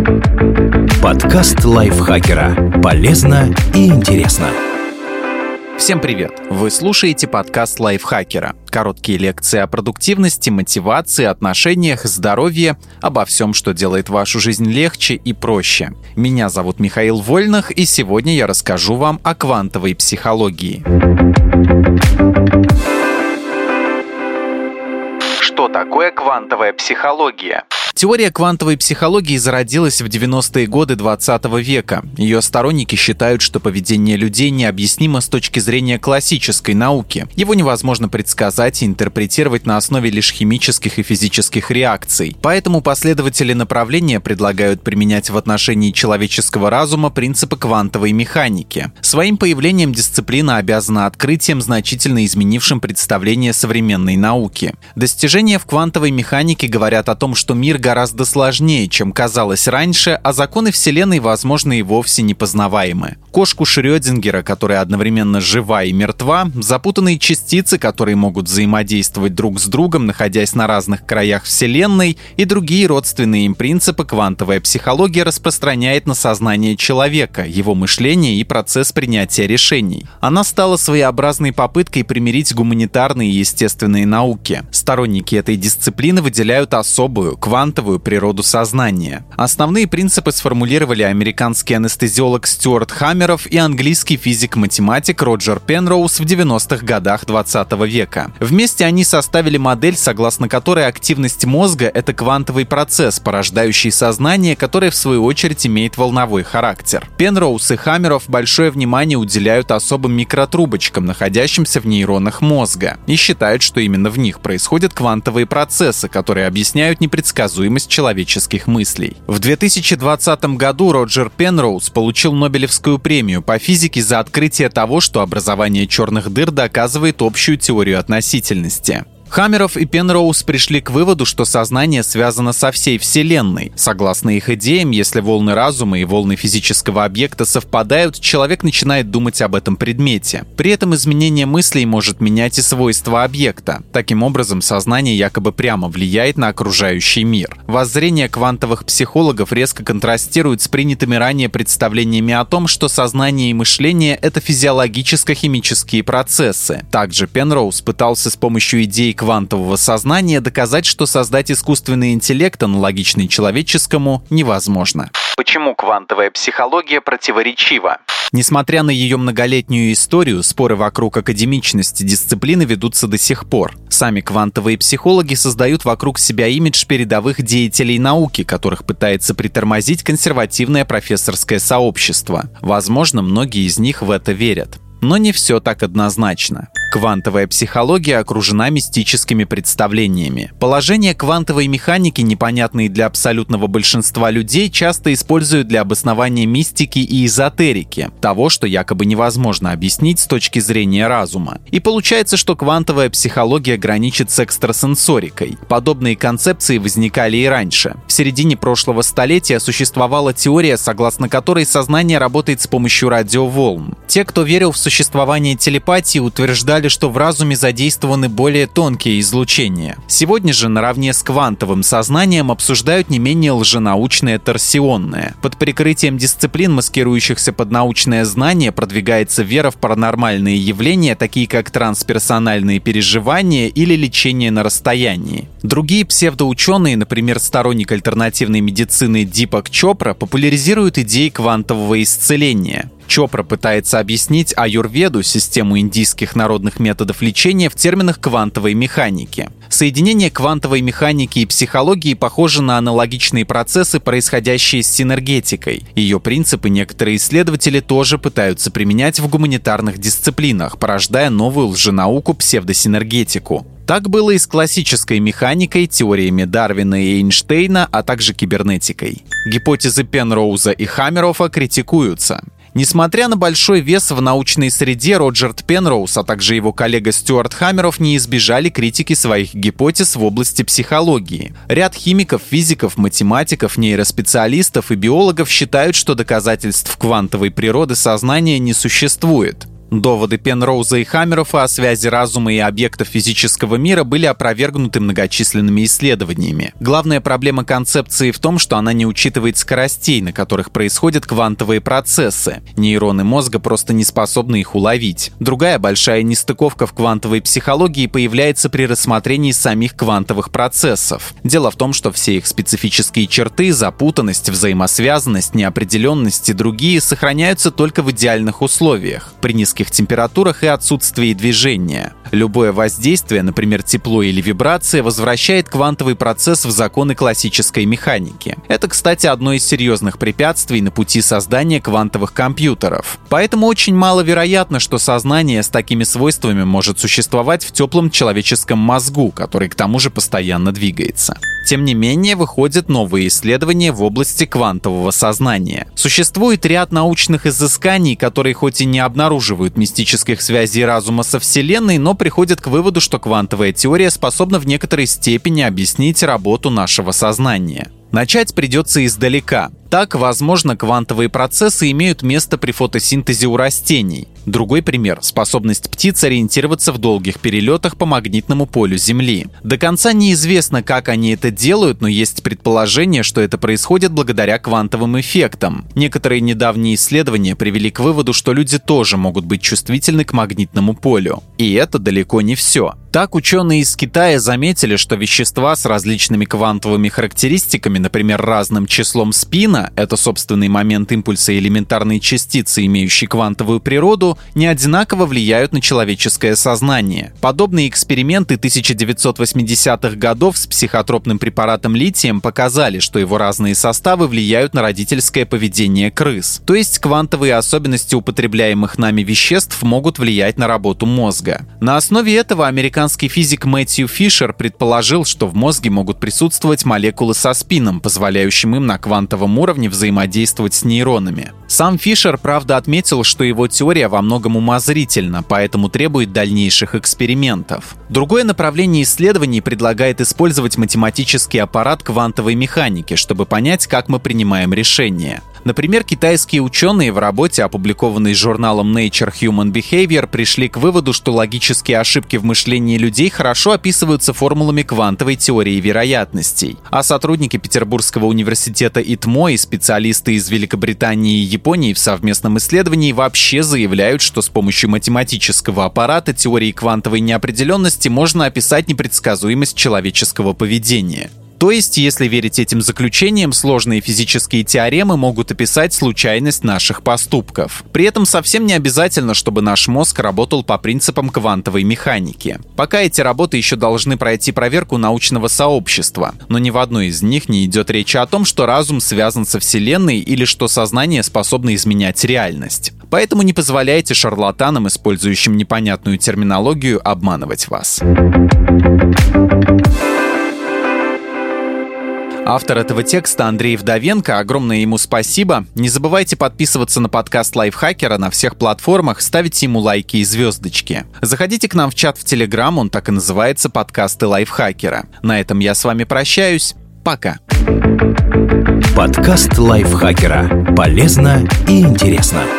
Подкаст лайфхакера. Полезно и интересно. Всем привет! Вы слушаете подкаст лайфхакера. Короткие лекции о продуктивности, мотивации, отношениях, здоровье, обо всем, что делает вашу жизнь легче и проще. Меня зовут Михаил Вольных, и сегодня я расскажу вам о квантовой психологии. Что такое квантовая психология? Теория квантовой психологии зародилась в 90-е годы 20 века. Ее сторонники считают, что поведение людей необъяснимо с точки зрения классической науки. Его невозможно предсказать и интерпретировать на основе лишь химических и физических реакций. Поэтому последователи направления предлагают применять в отношении человеческого разума принципы квантовой механики. Своим появлением дисциплина обязана открытием, значительно изменившим представление современной науки. Достижения в квантовой механике говорят о том, что мир гораздо сложнее, чем казалось раньше, а законы Вселенной, возможно, и вовсе непознаваемы. Кошку Шрёдингера, которая одновременно жива и мертва, запутанные частицы, которые могут взаимодействовать друг с другом, находясь на разных краях Вселенной, и другие родственные им принципы квантовая психология распространяет на сознание человека, его мышление и процесс принятия решений. Она стала своеобразной попыткой примирить гуманитарные и естественные науки. Сторонники этой дисциплины выделяют особую, квантовую природу сознания. Основные принципы сформулировали американский анестезиолог Стюарт Хаммеров и английский физик-математик Роджер Пенроуз в 90-х годах 20 века. Вместе они составили модель, согласно которой активность мозга — это квантовый процесс, порождающий сознание, которое в свою очередь имеет волновой характер. Пенроуз и Хаммеров большое внимание уделяют особым микротрубочкам, находящимся в нейронах мозга, и считают, что именно в них происходят квантовые процессы, которые объясняют непредсказуемость человеческих мыслей. В 2020 году Роджер Пенроуз получил Нобелевскую премию по физике за открытие того, что образование черных дыр доказывает общую теорию относительности. Хаммеров и Пенроуз пришли к выводу, что сознание связано со всей Вселенной. Согласно их идеям, если волны разума и волны физического объекта совпадают, человек начинает думать об этом предмете. При этом изменение мыслей может менять и свойства объекта. Таким образом, сознание якобы прямо влияет на окружающий мир. Воззрение квантовых психологов резко контрастирует с принятыми ранее представлениями о том, что сознание и мышление — это физиологическо-химические процессы. Также Пенроуз пытался с помощью идей квантового сознания доказать, что создать искусственный интеллект, аналогичный человеческому, невозможно. Почему квантовая психология противоречива? Несмотря на ее многолетнюю историю, споры вокруг академичности дисциплины ведутся до сих пор. Сами квантовые психологи создают вокруг себя имидж передовых деятелей науки, которых пытается притормозить консервативное профессорское сообщество. Возможно, многие из них в это верят. Но не все так однозначно. Квантовая психология окружена мистическими представлениями. Положения квантовой механики, непонятные для абсолютного большинства людей, часто используют для обоснования мистики и эзотерики, того, что якобы невозможно объяснить с точки зрения разума. И получается, что квантовая психология граничит с экстрасенсорикой. Подобные концепции возникали и раньше. В середине прошлого столетия существовала теория, согласно которой сознание работает с помощью радиоволн. Те, кто верил в существование телепатии, утверждали, что в разуме задействованы более тонкие излучения. Сегодня же наравне с квантовым сознанием обсуждают не менее лженаучное торсионное. Под прикрытием дисциплин, маскирующихся под научное знание, продвигается вера в паранормальные явления, такие как трансперсональные переживания или лечение на расстоянии. Другие псевдоученые, например, сторонник альтернативной медицины Дипак Чопра, популяризируют идеи квантового исцеления. Чопра пытается объяснить аюрведу, систему индийских народных методов лечения, в терминах квантовой механики. Соединение квантовой механики и психологии похоже на аналогичные процессы, происходящие с синергетикой. Ее принципы некоторые исследователи тоже пытаются применять в гуманитарных дисциплинах, порождая новую лженауку псевдосинергетику. Так было и с классической механикой, теориями Дарвина и Эйнштейна, а также кибернетикой. Гипотезы Пенроуза и Хаммерова критикуются. Несмотря на большой вес в научной среде, Роджер Пенроуз, а также его коллега Стюарт Хаммеров не избежали критики своих гипотез в области психологии. Ряд химиков, физиков, математиков, нейроспециалистов и биологов считают, что доказательств квантовой природы сознания не существует. Доводы Пенроуза и Хаммерова о связи разума и объектов физического мира были опровергнуты многочисленными исследованиями. Главная проблема концепции в том, что она не учитывает скоростей, на которых происходят квантовые процессы. Нейроны мозга просто не способны их уловить. Другая большая нестыковка в квантовой психологии появляется при рассмотрении самих квантовых процессов. Дело в том, что все их специфические черты, запутанность, взаимосвязанность, неопределенность и другие сохраняются только в идеальных условиях, при низких температурах и отсутствии движения. Любое воздействие, например, тепло или вибрация, возвращает квантовый процесс в законы классической механики. Это, кстати, одно из серьезных препятствий на пути создания квантовых компьютеров. Поэтому очень маловероятно, что сознание с такими свойствами может существовать в теплом человеческом мозгу, который к тому же постоянно двигается. Тем не менее, выходят новые исследования в области квантового сознания. Существует ряд научных изысканий, которые хоть и не обнаруживают мистических связей разума со Вселенной, но приходят к выводу, что квантовая теория способна в некоторой степени объяснить работу нашего сознания. Начать придется издалека. Так, возможно, квантовые процессы имеют место при фотосинтезе у растений. Другой пример – способность птиц ориентироваться в долгих перелетах по магнитному полю Земли. До конца неизвестно, как они это делают, но есть предположение, что это происходит благодаря квантовым эффектам. Некоторые недавние исследования привели к выводу, что люди тоже могут быть чувствительны к магнитному полю. И это далеко не все. Так, ученые из Китая заметили, что вещества с различными квантовыми характеристиками, например, разным числом спина, это собственный момент импульса элементарной частицы, имеющей квантовую природу, не одинаково влияют на человеческое сознание. Подобные эксперименты 1980-х годов с психотропным препаратом литием показали, что его разные составы влияют на родительское поведение крыс. То есть квантовые особенности употребляемых нами веществ могут влиять на работу мозга. На основе этого американский физик Мэтью Фишер предположил, что в мозге могут присутствовать молекулы со спином, позволяющим им на квантовом уровне взаимодействовать с нейронами. Сам Фишер, правда, отметил, что его теория во многом умозрительна, поэтому требует дальнейших экспериментов. Другое направление исследований предлагает использовать математический аппарат квантовой механики, чтобы понять, как мы принимаем решения. Например, китайские ученые в работе, опубликованной журналом Nature Human Behavior, пришли к выводу, что логические ошибки в мышлении людей хорошо описываются формулами квантовой теории вероятностей. А сотрудники Петербургского университета ИТМО и специалисты из Великобритании и Японии в совместном исследовании вообще заявляют, что с помощью математического аппарата теории квантовой неопределенности можно описать непредсказуемость человеческого поведения. То есть, если верить этим заключениям, сложные физические теоремы могут описать случайность наших поступков. При этом совсем не обязательно, чтобы наш мозг работал по принципам квантовой механики. Пока эти работы еще должны пройти проверку научного сообщества, но ни в одной из них не идет речи о том, что разум связан со Вселенной или что сознание способно изменять реальность. Поэтому не позволяйте шарлатанам, использующим непонятную терминологию, обманывать вас. Автор этого текста Андрей Вдовенко, огромное ему спасибо. Не забывайте подписываться на подкаст Лайфхакера на всех платформах, ставить ему лайки и звездочки. Заходите к нам в чат в Телеграм, он так и называется «Подкасты Лайфхакера». На этом я с вами прощаюсь. Пока. Подкаст Лайфхакера. Полезно и интересно.